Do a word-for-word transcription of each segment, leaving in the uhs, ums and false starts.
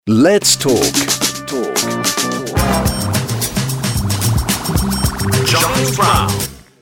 Let's talk. Talk. John Brown.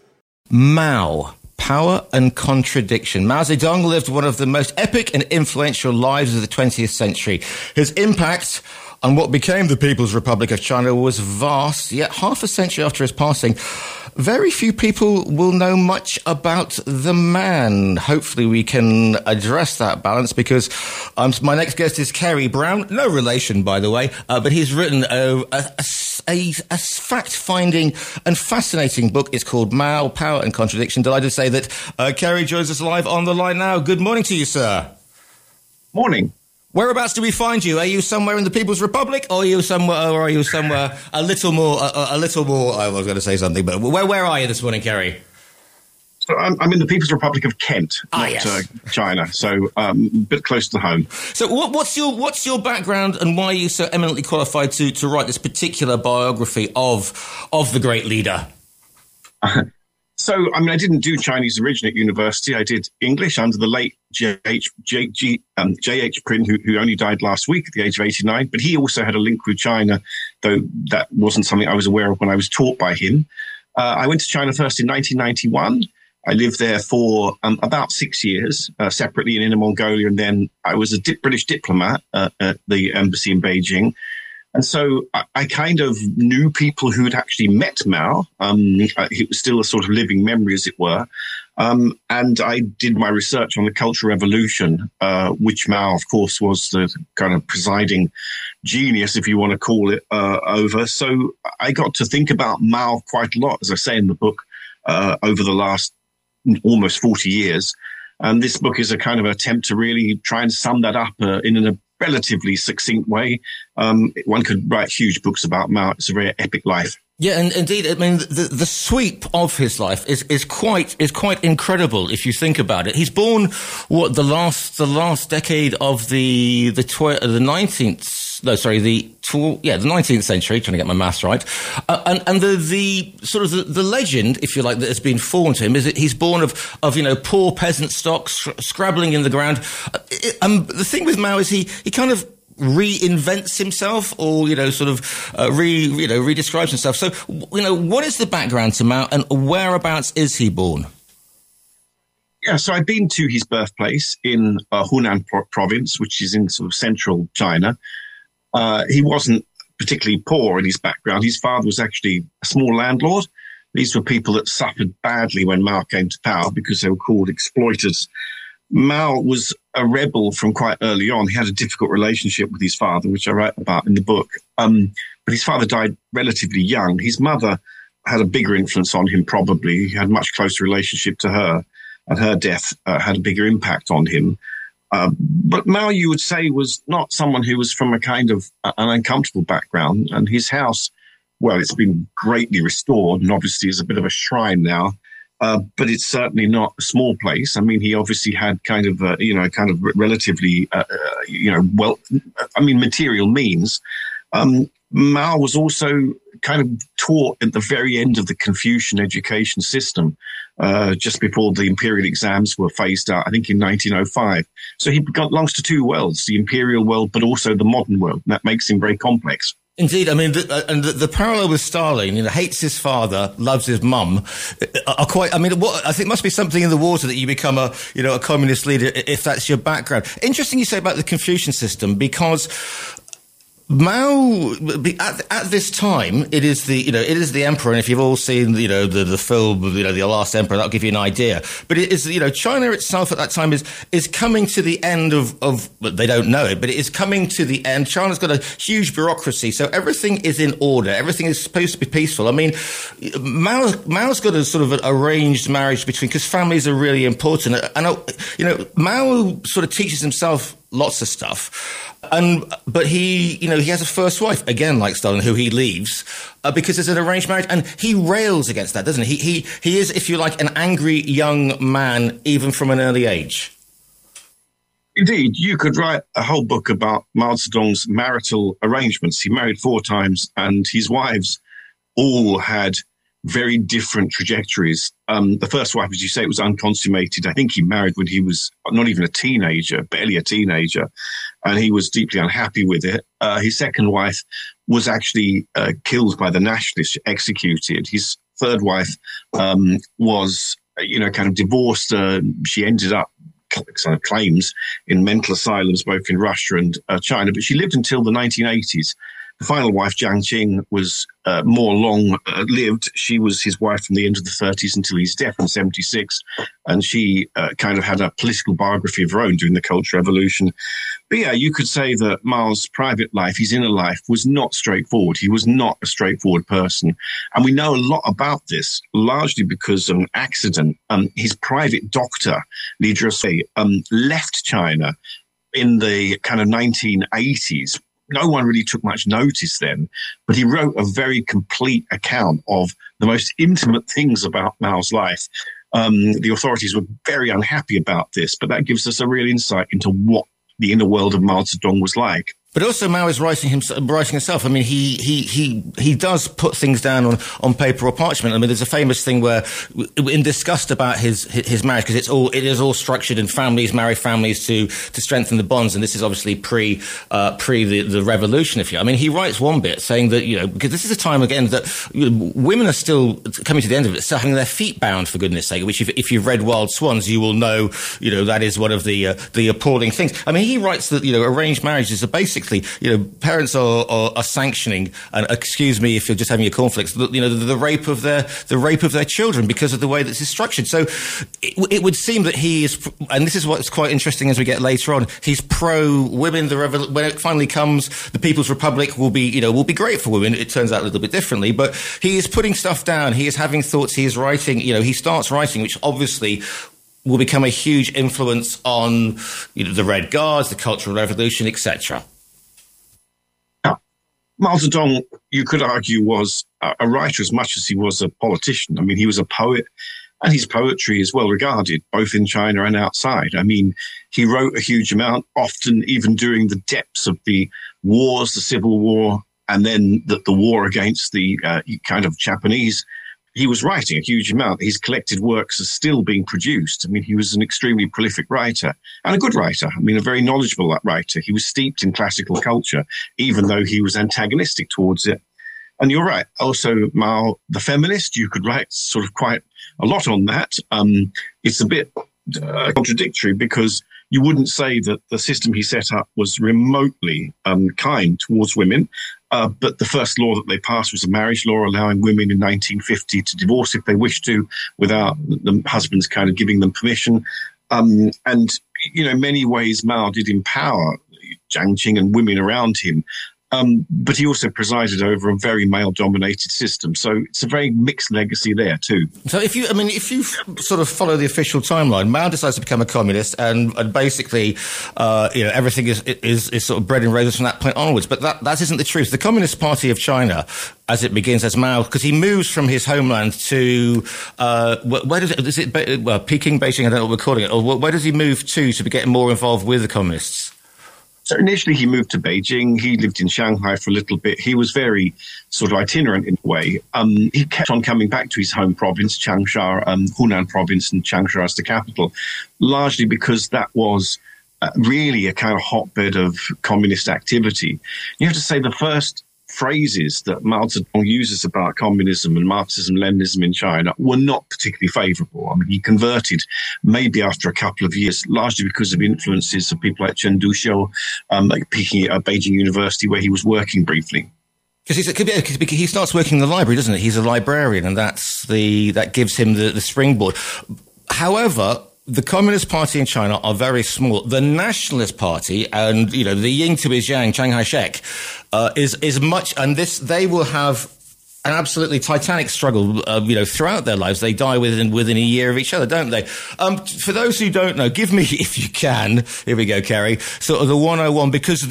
Mao. Power and contradiction. Mao Zedong lived one of the most epic and influential lives of the twentieth century. His impact on what became the People's Republic of China was vast, yet half a century after his passing, very few people will know much about the man. Hopefully we can address that balance because um, my next guest is Kerry Brown. No relation, by the way, uh, but he's written a, a, a, a fact-finding and fascinating book. It's called Mao, Power and Contradiction. Delighted to say that uh, Kerry joins us live on the line now. Good morning to you, sir. Morning. Whereabouts do we find you? Are you somewhere in the People's Republic, or are you somewhere, or are you somewhere a little more, a, a little more? I was going to say something, but where, where are you this morning, Kerry? So I'm, I'm in the People's Republic of Kent, ah, not yes. uh, China. So um, a bit close to home. So what, what's your what's your background, and why are you so eminently qualified to to write this particular biography of of the great leader? So, I mean, I didn't do Chinese origin at university. I did English under the late J H J G um, J H Prin, who, who only died last week at the age of eighty-nine. But he also had a link with China, though that wasn't something I was aware of when I was taught by him. Uh, I went to China first in nineteen ninety-one. I lived there for um, about six years, uh, separately in Inner Mongolia. And then I was a dip- British diplomat uh, at the embassy in Beijing. And so I, I kind of knew people who had actually met Mao. Um, it was still a sort of living memory, as it were. Um, and I did my research on the Cultural Revolution, uh, which Mao, of course, was the kind of presiding genius, if you want to call it, uh, over. So I got to think about Mao quite a lot, as I say in the book, uh, over the last almost forty years. And this book is a kind of attempt to really try and sum that up uh, in a relatively succinct way. Um, one could write huge books about Mao. It's a very epic life. Yeah, and indeed, I mean, the, the sweep of his life is, is quite is quite incredible if you think about it. He's born what the last the last decade of the the tw- the nineteenth. No, sorry, the tw- yeah the nineteenth century. Trying to get my maths right, uh, and and the the sort of the, the legend, if you like, that has been formed to him is that he's born of of you know poor peasant stock, sc- scrabbling in the ground. Uh, it, um, the thing with Mao is he he kind of reinvents himself, or you know, sort of uh, re you know redescribes himself. So you know, what is the background to Mao, and whereabouts is he born? Yeah, so I've been to his birthplace in uh, Hunan pro- province, which is in sort of central China. Uh, he wasn't particularly poor in his background. His father was actually a small landlord. These were people that suffered badly when Mao came to power because they were called exploiters. Mao was a rebel from quite early on. He had a difficult relationship with his father, which I write about in the book. Um, but his father died relatively young. His mother had a bigger influence on him, probably. He had a much closer relationship to her, and her death uh, had a bigger impact on him. Uh, but Mao, you would say, was not someone who was from a kind of uh, an uncomfortable background. And his house, well, it's been greatly restored and obviously is a bit of a shrine now. Uh, but it's certainly not a small place. I mean, he obviously had kind of, uh, you know, kind of relatively, uh, uh, you know, well, I mean, material means. Um, Mao was also kind of taught at the very end of the Confucian education system, uh, just before the imperial exams were phased out, I think in nineteen oh five. So he belongs to two worlds, the imperial world, but also the modern world. And that makes him very complex. Indeed, I mean, the, uh, and the, the parallel with Stalin, you know, hates his father, loves his mum, are quite. I mean, what I think must be something in the water that you become a, you know, a communist leader if that's your background. Interesting you say about the Confucian system, because Mao, at, at this time, it is the, you know, it is the emperor. And if you've all seen, you know, the, the film, you know, The Last Emperor, that'll give you an idea. But it is, you know, China itself at that time is, is coming to the end of, of, they don't know it, but it is coming to the end. China's got a huge bureaucracy. So everything is in order. Everything is supposed to be peaceful. I mean, Mao, Mao's got a sort of an arranged marriage between, because families are really important. And, you know, Mao sort of teaches himself lots of stuff. And, but he, you know, he has a first wife, again, like Stalin, who he leaves, uh, because it's an arranged marriage. And he rails against that, doesn't he? He, he, he is, if you like, an angry young man, even from an early age. Indeed, you could write a whole book about Mao Zedong's marital arrangements. He married four times, and his wives all had very different trajectories. Um, the first wife, as you say, it was unconsummated. I think he married when he was not even a teenager, barely a teenager, and he was deeply unhappy with it. Uh, his second wife was actually uh, killed by the nationalists, executed. His third wife um, was, you know, kind of divorced. Uh, she ended up kind of claims in mental asylums, both in Russia and uh, China, but she lived until the nineteen eighties. The final wife, Jiang Qing, was uh, more long-lived. Uh, she was his wife from the end of the thirties until his death in seventy-six, and she uh, kind of had a political biography of her own during the Cultural Revolution. But yeah, you could say that Mao's private life, his inner life, was not straightforward. He was not a straightforward person. And we know a lot about this, largely because of an accident. Um, his private doctor, Li Zhisui, um, left China in the kind of nineteen eighties. No one really took much notice then, but he wrote a very complete account of the most intimate things about Mao's life. Um, the authorities were very unhappy about this, but that gives us a real insight into what the inner world of Mao Zedong was like. But also Mao is writing himself, writing himself. I mean, he, he, he, he does put things down on, on paper or parchment. I mean, there's a famous thing where, in disgust about his, his marriage, because it's all, it is all structured in families, married families to, to strengthen the bonds. And this is obviously pre, uh, pre the, the revolution, if you, I mean, he writes one bit saying that, you know, because this is a time again that you know, women are still coming to the end of it, still having their feet bound, for goodness sake, which if, if you've read Wild Swans, you will know, you know, that is one of the, uh, the appalling things. I mean, he writes that, you know, arranged marriages are basically, you know, parents are, are, are sanctioning, and excuse me if you're just having your cornflakes, you know, the, the rape of their the rape of their children because of the way that it's structured. So it, it would seem that he is, and this is what's quite interesting as we get later on. He's pro women. The revol- when it finally comes, the People's Republic will be, you know, will be great for women. It turns out a little bit differently, but he is putting stuff down. He is having thoughts. He is writing. You know, he starts writing, which obviously will become a huge influence on, you know, the Red Guards, the Cultural Revolution, et cetera. Mao Zedong, you could argue, was a writer as much as he was a politician. I mean, he was a poet, and his poetry is well regarded, both in China and outside. I mean, he wrote a huge amount, often even during the depths of the wars, the Civil War, and then the, the war against the uh, kind of Japanese. He was writing a huge amount. His collected works are still being produced. I mean, he was an extremely prolific writer and a good writer. I mean, a very knowledgeable writer. He was steeped in classical culture, even though he was antagonistic towards it. And you're right. Also, Mao, the feminist, you could write sort of quite a lot on that. Um, it's a bit uh, contradictory because you wouldn't say that the system he set up was remotely um, kind towards women. Uh, but the first law that they passed was a marriage law allowing women in nineteen fifty to divorce if they wished to without the husbands kind of giving them permission. Um, and, you know, in many ways, Mao did empower Jiang Qing and women around him. Um, but he also presided over a very male-dominated system. So it's a very mixed legacy there, too. So if you, I mean, if you sort of follow the official timeline, Mao decides to become a communist, and, and basically, uh, you know, everything is, is, is sort of bread and roses from that point onwards. But that, that isn't the truth. The Communist Party of China, as it begins as Mao, because he moves from his homeland to, uh, where, where does it, is it, well, Peking, Beijing, I don't know what we're calling it, or where does he move to to get more involved with the communists? So initially he moved to Beijing. He lived in Shanghai for a little bit. He was very sort of itinerant in a way. Um, he kept on coming back to his home province, Changsha, um, Hunan province, and Changsha as the capital, largely because that was uh, really a kind of hotbed of communist activity. You have to say the first phrases that Mao Zedong uses about communism and Marxism, Leninism in China were not particularly favorable. I mean, he converted maybe after a couple of years, largely because of influences of people like Chen Duxiu, um, like Peking, uh, Beijing University, where he was working briefly. Because he starts working in the library, doesn't he? He's a librarian, and that's the that gives him the, the springboard. However, the Communist Party in China are very small. The Nationalist Party, and you know, the yin to his yang, Chiang Kai-shek, uh, is is much, and this they will have an absolutely titanic struggle, uh, you know, throughout their lives. They die within within a year of each other, don't they? Um, for those who don't know, give me, if you can, here we go, Kerry, sort of the one oh one, because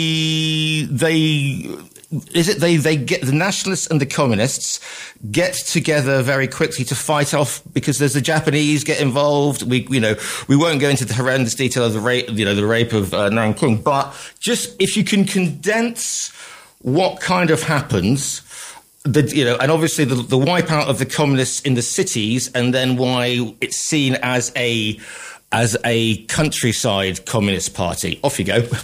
the they. Is it they, they get the nationalists and the communists get together very quickly to fight off, because there's the Japanese get involved. We, you know, we won't go into the horrendous detail of the rape, you know, the rape of uh, Nanking, but just if you can condense what kind of happens The, you know, and obviously the, the wipeout of the communists in the cities, and then why it's seen as a as a countryside communist party. Off you go.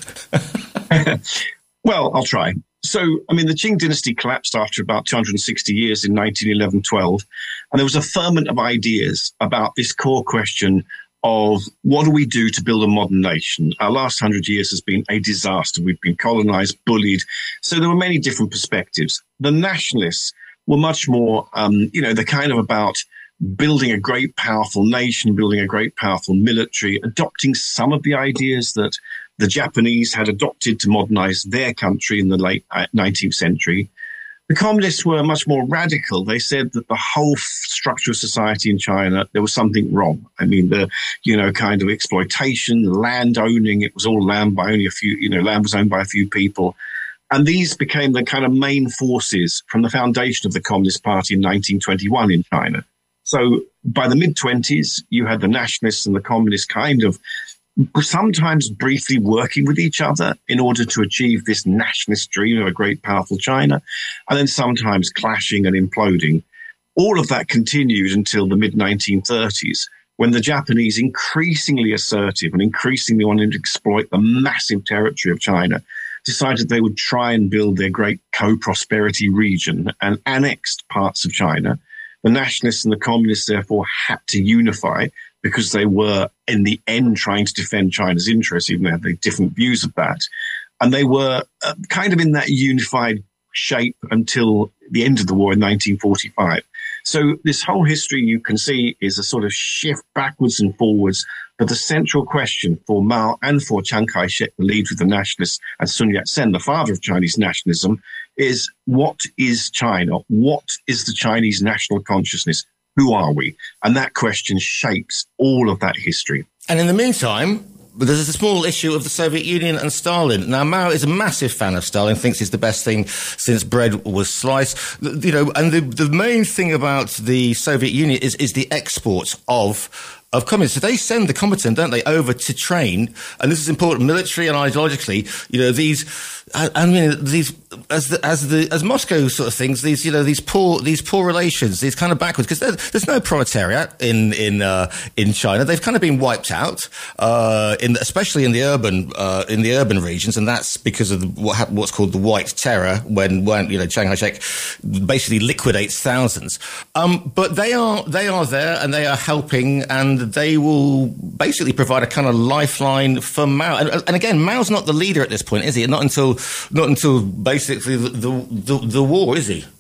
Well, I'll try. So, I mean, the Qing dynasty collapsed after about two hundred sixty years in nineteen eleven twelve, and there was a ferment of ideas about this core question of what do we do to build a modern nation? Our last hundred years has been a disaster. We've been colonized, bullied. So there were many different perspectives. The nationalists were much more, um, you know, they're kind of about building a great, powerful nation, building a great, powerful military, adopting some of the ideas that the Japanese had adopted to modernize their country in the late nineteenth century. The communists were much more radical. They said that the whole structure of society in China, there was something wrong. I mean, the, you know, kind of exploitation, the land owning, it was all land by only a few, you know, land was owned by a few people. And these became the kind of main forces from the foundation of the Communist Party in nineteen twenty-one in China. So by the mid-twenties, you had the nationalists and the communists kind of sometimes briefly working with each other in order to achieve this nationalist dream of a great, powerful China, and then sometimes clashing and imploding. All of that continued until the mid nineteen thirties, when the Japanese, increasingly assertive and increasingly wanting to exploit the massive territory of China, decided they would try and build their great co-prosperity region and annexed parts of China. The nationalists and the communists, therefore, had to unify because they were, in the end, trying to defend China's interests, even though they had different views of that. And they were uh, kind of in that unified shape until the end of the war in nineteen forty-five. So this whole history, you can see, is a sort of shift backwards and forwards. But the central question for Mao and for Chiang Kai-shek, the leader of the nationalists, and Sun Yat-sen, the father of Chinese nationalism, is what is China? What is the Chinese national consciousness? Who are we? And that question shapes all of that history. And in the meantime, there's a small issue of the Soviet Union and Stalin. Now, Mao is a massive fan of Stalin, thinks he's the best thing since bread was sliced. You know, and the, the main thing about the Soviet Union is, is the export of of communists. So they send the combatant, don't they, over to train, and this is important military and ideologically, you know, these, I, I mean, these, as the, as the, as Moscow sort of things, these, you know, these poor, these poor relations, these kind of backwards, because there's no proletariat in, in, uh, in China. They've kind of been wiped out, uh, in, especially in the urban, uh, in the urban regions, and that's because of the, what, what's called the White Terror, when, when, you know, Chiang Kai-shek basically liquidates thousands. Um, but they are, they are there and they are helping, and they will basically provide a kind of lifeline for Mao. And, and again, Mao's not the leader at this point, is he? Not until, not until basically the, the, the, the war, is he?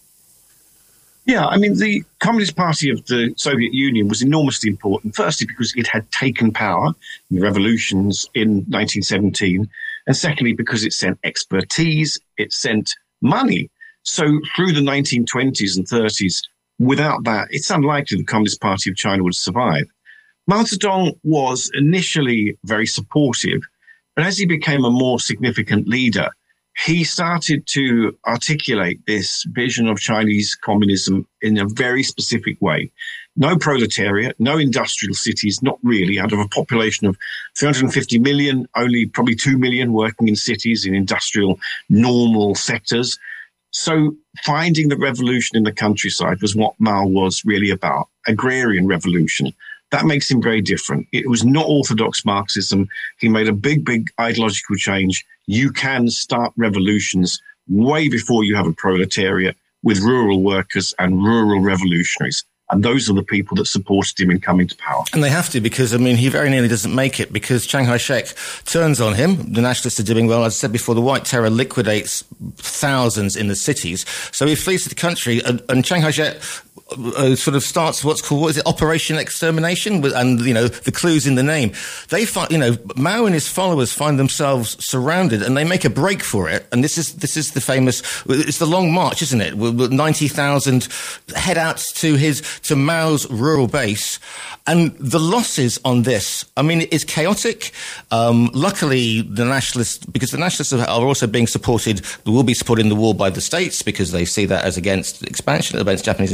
Yeah, I mean, the Communist Party of the Soviet Union was enormously important, firstly because it had taken power in the revolutions in nineteen seventeen, and secondly because it sent expertise, it sent money. So through the nineteen twenties and thirties, without that, it's unlikely the Communist Party of China would survive. Mao Zedong was initially very supportive, but as he became a more significant leader, he started to articulate this vision of Chinese communism in a very specific way. No proletariat, no industrial cities, not really. Out of a population of three hundred fifty million, only probably two million working in cities, in industrial, normal sectors. So finding the revolution in the countryside was what Mao was really about, agrarian revolution. That makes him very different. It was not orthodox Marxism. He made a big, big ideological change. You can start revolutions way before you have a proletariat with rural workers and rural revolutionaries. And those are the people that supported him in coming to power. And they have to, because, I mean, he very nearly doesn't make it because Chiang Kai-shek turns on him. The nationalists are doing well. As I said before, the White Terror liquidates thousands in the cities. So he flees to the country, and, and Chiang Kai-shek Uh, sort of starts what's called, what is it, Operation Extermination, and, you know, the clues in the name. They find, you know, Mao and his followers find themselves surrounded, and they make a break for it. And this is, this is the famous, it's the Long March, isn't it? ninety thousand head out to his, to Mao's rural base. And the losses on this, I mean, it's chaotic. Um, luckily, the nationalists, because the nationalists are also being supported, will be supported in the war by the states, because they see that as against expansion, against Japanese expansionism.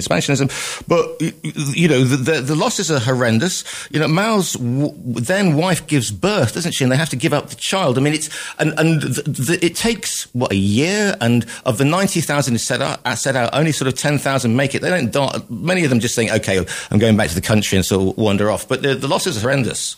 communism. But, you know, the, the, the losses are horrendous. You know, Mao's w- then wife gives birth, doesn't she? And they have to give up the child. I mean, it's, and, and the, the, it takes, what, a year? And of the ninety thousand set out, set out, only sort of ten thousand make it. They don't, die. Many of them just think, okay, I'm going back to the country and sort of wander off. But the, the losses are horrendous.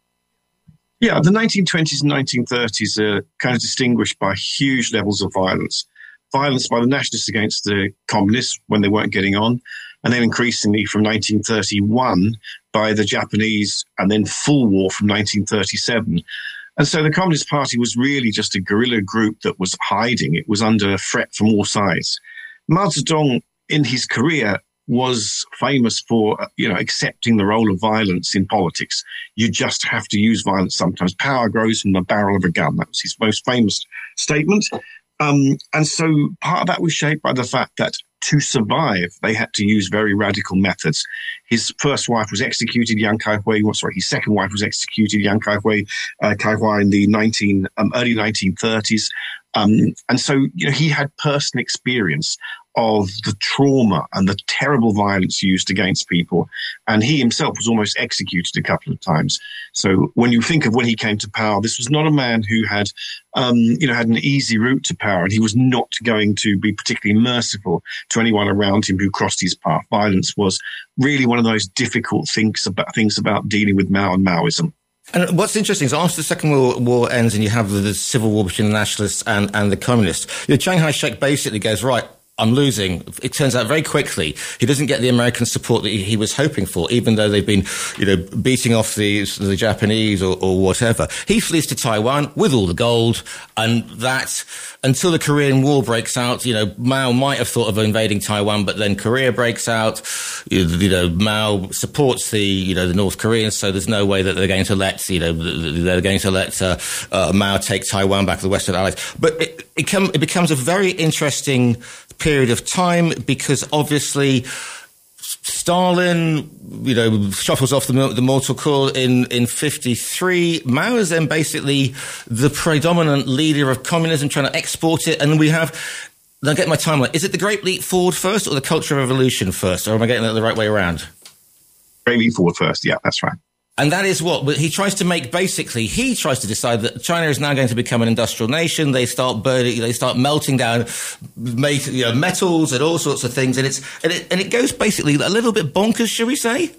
Yeah, the nineteen twenties and nineteen thirties are kind of distinguished by huge levels of violence. Violence by the nationalists against the communists when they weren't getting on, and then increasingly from nineteen thirty-one by the Japanese, and then full war from nineteen thirty-seven. And so the Communist Party was really just a guerrilla group that was hiding. It was under threat from all sides. Mao Zedong, in his career, was famous for, you know, accepting the role of violence in politics. You just have to use violence sometimes. Power grows from the barrel of a gun. That was his most famous statement. Um, and so part of that was shaped by the fact that to survive, they had to use very radical methods. His first wife was executed, Yang Kai-hui. Well, sorry, his second wife was executed, Yang Kai-hui, uh, Kai-hua in the nineteen, um, early nineteen thirties. Um, and so, you know, he had personal experience of the trauma and the terrible violence used against people. And he himself was almost executed a couple of times. So when you think of when he came to power, this was not a man who had, um, you know, had an easy route to power. And he was not going to be particularly merciful to anyone around him who crossed his path. Violence was really one of those difficult things about, things about dealing with Mao and Maoism. And what's interesting is after the Second World War ends and you have the, the civil war between the nationalists and, and the communists, you know, Chiang Kai-shek basically goes, right, I'm losing. It turns out very quickly he doesn't get the American support that he, he was hoping for, even though they've been, you know, beating off the, the Japanese or, or whatever. He flees to Taiwan with all the gold, and that, until the Korean War breaks out, you know, Mao might have thought of invading Taiwan, but then Korea breaks out. You, you know, Mao supports the, you know, the North Koreans, so there's no way that they're going to let, you know, they're going to let uh, uh, Mao take Taiwan back to the Western Allies. But it, it, come, it becomes a very interesting period of time because obviously Stalin, you know, shuffles off the, the mortal coil in, in fifty-three. Mao is then basically the predominant leader of communism, trying to export it. And we have, now get my timeline, is it the Great Leap Forward first or the Cultural Revolution first? Or am I getting that the right way around? Great Leap Forward first, yeah, that's right. And that is what he tries to make. Basically, he tries to decide that China is now going to become an industrial nation. They start burning, they start melting down, make, you know, metals and all sorts of things, and it's and it, and it goes basically a little bit bonkers, shall we say?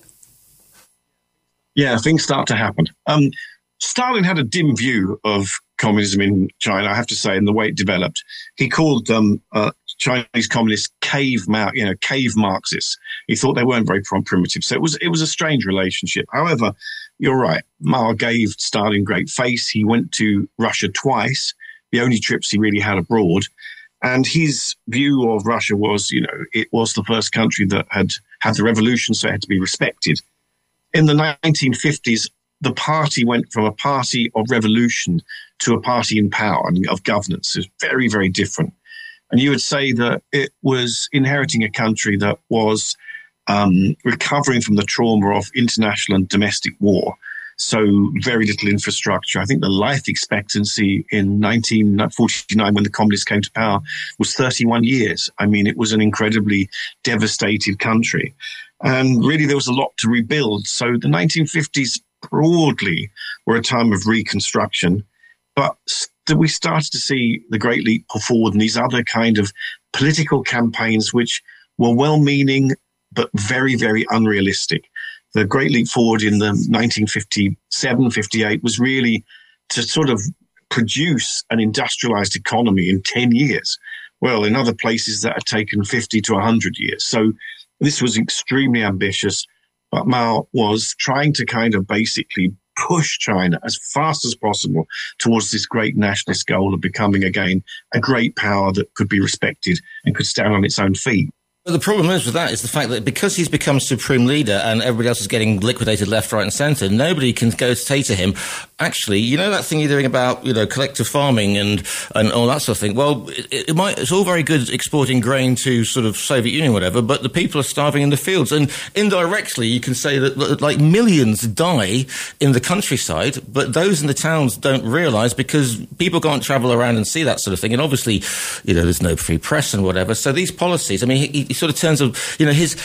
Yeah, things start to happen. Um, Stalin had a dim view of communism in China, I have to say, in the way it developed. He called um, uh, Chinese communists cave, you know, cave Marxists. He thought they weren't very primitive. So it was, it was a strange relationship. However, you're right. Mao gave Stalin great face. He went to Russia twice, the only trips he really had abroad. And his view of Russia was, you know, it was the first country that had had the revolution, so it had to be respected. In the nineteen fifties, the party went from a party of revolution to a party in power and of governance. It was very, very different. And you would say that it was inheriting a country that was um, recovering from the trauma of international and domestic war. So very little infrastructure. I think the life expectancy in nineteen forty-nine, when the communists came to power, was thirty-one years. I mean, it was an incredibly devastated country. And really, there was a lot to rebuild. So the nineteen fifties broadly were a time of reconstruction. But we started to see the Great Leap Forward and these other kind of political campaigns which were well-meaning but very, very unrealistic. The Great Leap Forward in the nineteen fifty-seven fifty-eight was really to sort of produce an industrialized economy in ten years. Well, in other places that had taken fifty to one hundred years. So this was extremely ambitious, but Mao was trying to kind of basically push China as fast as possible towards this great nationalist goal of becoming again a great power that could be respected and could stand on its own feet. But the problem is with that is the fact that because he's become supreme leader and everybody else is getting liquidated left, right and centre, nobody can go say to him, actually, you know that thing you're doing about, you know, collective farming and, and all that sort of thing? Well, it, it might, it's all very good exporting grain to sort of Soviet Union, whatever, but the people are starving in the fields. And indirectly, you can say that like millions die in the countryside, but those in the towns don't realise because people can't travel around and see that sort of thing. And obviously, you know, there's no free press and whatever. So these policies, I mean, he, he sort of turns, you know, his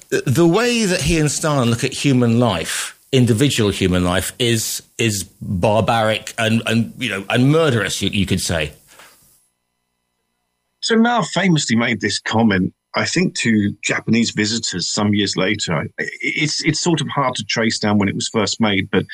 the way that he and Stalin look at human life, individual human life, is is barbaric and, and you know and murderous, you, you could say. So Mao famously made this comment, I think, to Japanese visitors some years later. It's it's sort of hard to trace down when it was first made, but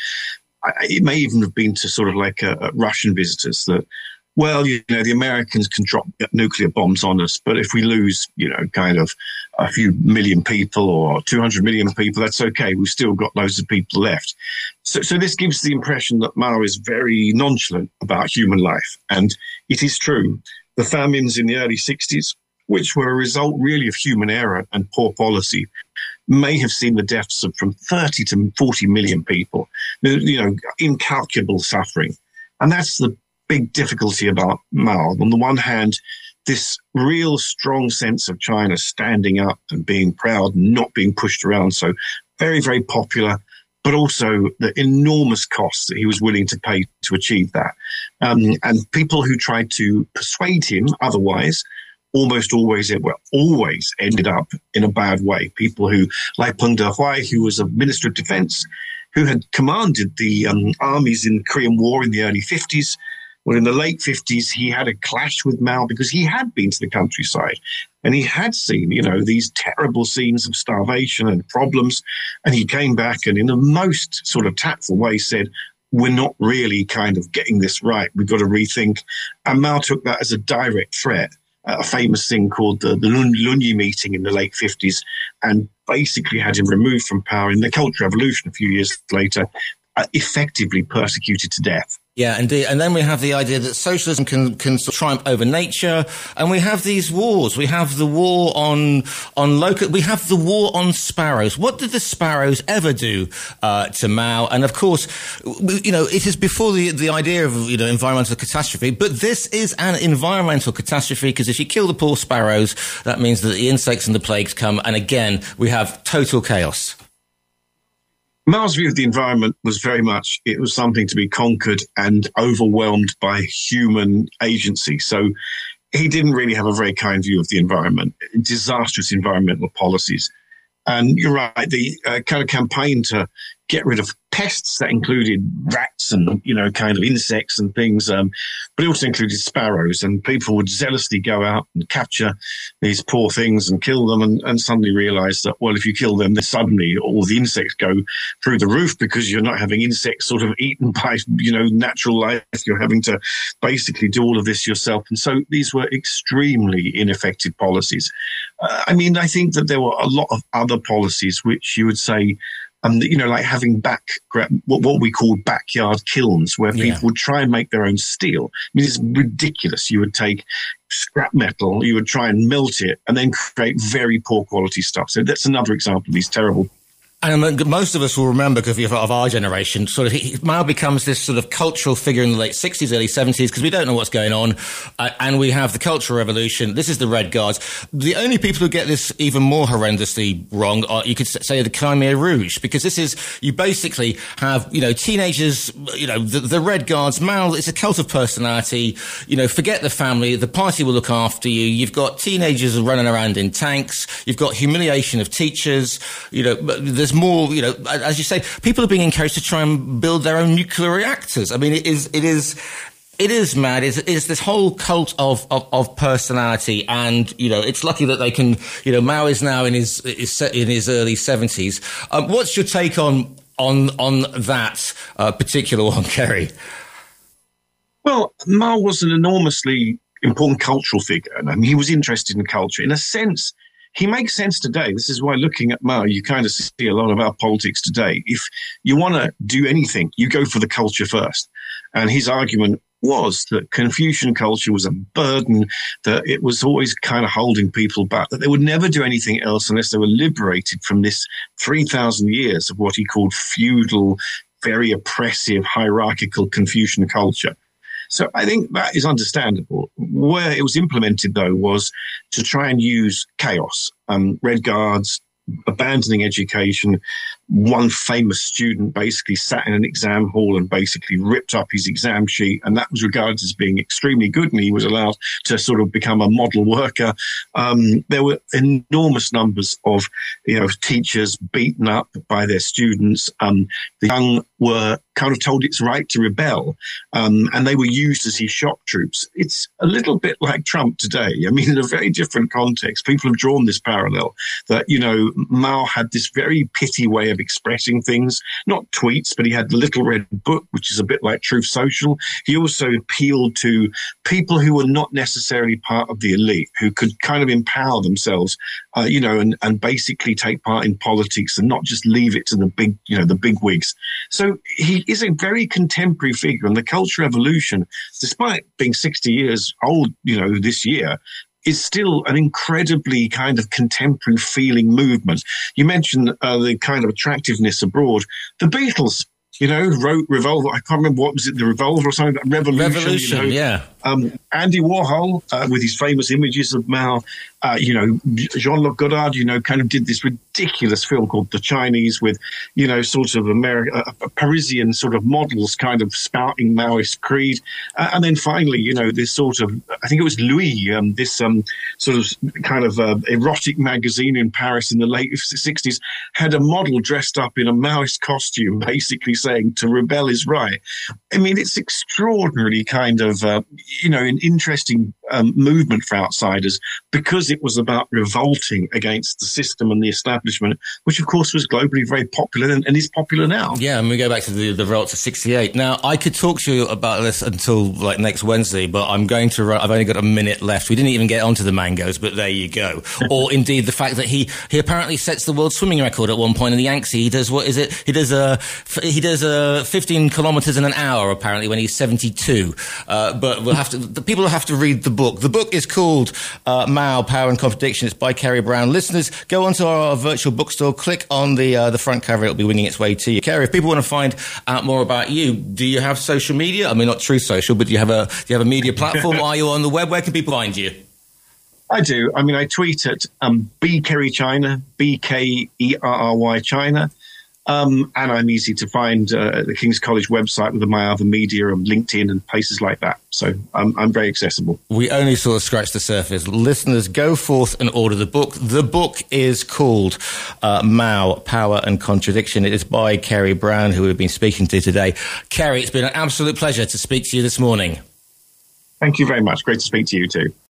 it may even have been to sort of like uh, Russian visitors that, well, you know, the Americans can drop nuclear bombs on us, but if we lose, you know, kind of a few million people or two hundred million people, that's okay. We've still got loads of people left. So, so this gives the impression that Mao is very nonchalant about human life. And it is true. The famines in the early sixties, which were a result really of human error and poor policy, may have seen the deaths of from thirty to forty million people, you know, incalculable suffering. And that's the big difficulty about Mao. On the one hand, this real strong sense of China standing up and being proud and not being pushed around. So very, very popular, but also the enormous costs that he was willing to pay to achieve that. Um, and people who tried to persuade him otherwise almost always, well, always ended up in a bad way. People who, like Peng Dehuai, who was a Minister of Defense, who had commanded the um, armies in the Korean War in the early fifties. Well, in the late fifties, he had a clash with Mao because he had been to the countryside and he had seen, you know, these terrible scenes of starvation and problems. And he came back and in the most sort of tactful way said, we're not really kind of getting this right. We've got to rethink. And Mao took that as a direct threat. A famous thing called the, the Lun, Lunyi meeting in the late fifties, and basically had him removed from power in the Cultural Revolution a few years later, uh, effectively persecuted to death. Yeah, indeed. And then we have the idea that socialism can, can triumph over nature. And we have these wars. We have the war on, on local, we have the war on sparrows. What did the sparrows ever do, uh, to Mao? And of course, you know, it is before the, the idea of, you know, environmental catastrophe, but this is an environmental catastrophe because if you kill the poor sparrows, that means that the insects and the plagues come. And again, we have total chaos. Mao's view of the environment was very much, it was something to be conquered and overwhelmed by human agency. So he didn't really have a very kind view of the environment, disastrous environmental policies. And you're right, the uh, kind of campaign to get rid of pests that included rats and, you know, kind of insects and things, um, but it also included sparrows, and people would zealously go out and capture these poor things and kill them and, and suddenly realize that, well, if you kill them, then suddenly all the insects go through the roof because you're not having insects sort of eaten by, you know, natural life. You're having to basically do all of this yourself. And so these were extremely ineffective policies. Uh, I mean, I think that there were a lot of other policies which you would say, Um, you know, like having back what, what we call backyard kilns, where people yeah. would try and make their own steel. I mean, it's ridiculous. You would take scrap metal, you would try and melt it, and then create very poor quality stuff. So that's another example of these terrible. And most of us will remember, because of our generation, sort of he, Mao becomes this sort of cultural figure in the late sixties, early seventies, because we don't know what's going on. Uh, and we have the Cultural Revolution. This is the Red Guards. The only people who get this even more horrendously wrong are, you could say, the Khmer Rouge, because this is, you basically have, you know, teenagers, you know, the, the Red Guards. Mao, it's a cult of personality. You know, forget the family. The party will look after you. You've got teenagers running around in tanks. You've got humiliation of teachers. You know, there's more, you know, as you say, people are being encouraged to try and build their own nuclear reactors. I mean, it is, it is, it is mad. It's, it's this whole cult of, of, of personality. And, you know, it's lucky that they can, you know, Mao is now in his, is in his early seventies. Um, what's your take on, on, on that uh, particular one, Kerry? Well, Mao was an enormously important cultural figure. And I mean, he was interested in culture. In a sense, he makes sense today. This is why looking at Mao, you kind of see a lot of our politics today. If you want to do anything, you go for the culture first. And his argument was that Confucian culture was a burden, that it was always kind of holding people back, that they would never do anything else unless they were liberated from this three thousand years of what he called feudal, very oppressive, hierarchical Confucian culture. So I think that is understandable. Where it was implemented, though, was to try and use chaos, um, Red Guards, abandoning education, one famous student basically sat in an exam hall and basically ripped up his exam sheet, and that was regarded as being extremely good, and he was allowed to sort of become a model worker. Um, there were enormous numbers of, you know, teachers beaten up by their students. Um, the young were kind of told it's right to rebel, um, and they were used as his shock troops. It's a little bit like Trump today. I mean, in a very different context, people have drawn this parallel that, you know, Mao had this very pithy way of expressing things, not tweets, but he had the Little Red Book, which is a bit like Truth Social. He also appealed to people who were not necessarily part of the elite, who could kind of empower themselves, uh, you know, and, and basically take part in politics and not just leave it to the big, you know, the big wigs. So he is a very contemporary figure, and the Cultural Revolution, despite being sixty years old, you know, this year, is still an incredibly kind of contemporary feeling movement. You mentioned uh, the kind of attractiveness abroad. The Beatles, you know, wrote Revolver. I can't remember, what was it, the Revolver or something? Revolution. Revolution, you know? yeah. Um, Andy Warhol, uh, with his famous images of Mao, uh, you know, Jean-Luc Godard, you know, kind of did this ridiculous film called The Chinese with, you know, sort of American, uh, Parisian sort of models kind of spouting Maoist creed. Uh, and then finally, you know, this sort of, I think it was Louis, um, this um, sort of kind of uh, erotic magazine in Paris in the late sixties, had a model dressed up in a Maoist costume, basically saying to rebel is right. I mean, it's extraordinarily kind of, uh, you know, an interesting um, movement for outsiders, because it was about revolting against the system and the establishment, which of course was globally very popular and, and is popular now. Yeah, and we go back to the, the revolts of sixty-eight. Now, I could talk to you about this until like next Wednesday, but I'm going to run, I've only got a minute left. We didn't even get onto the mangoes, but there you go. Or indeed the fact that he, he apparently sets the world swimming record at one point in the Yangtze. He does, what is it? He does a, he does a fifteen kilometers in an hour apparently when he's seventy-two. Uh, but we'll have to, the people will have to read the book. The book is called uh, Mao, Power and Contradiction. It's by Kerry Brown. Listeners, go onto our virtual bookstore, click on the uh, the front cover. It'll be winging its way to you. Kerry, if people want to find out more about you, do you have social media? I mean, not Truth Social, but do you have a do you have a media platform? Are you on the web? Where can people find you? I do. I mean, I tweet at um, B Kerry China, B K E R R Y China. Um, and I'm easy to find uh, at the King's College website with my other media and LinkedIn and places like that. So I'm, I'm very accessible. We only sort of scratched the surface. Listeners, go forth and order the book. The book is called uh, Mao, Power and Contradiction. It is by Kerry Brown, who we've been speaking to today. Kerry, it's been an absolute pleasure to speak to you this morning. Thank you very much. Great to speak to you too.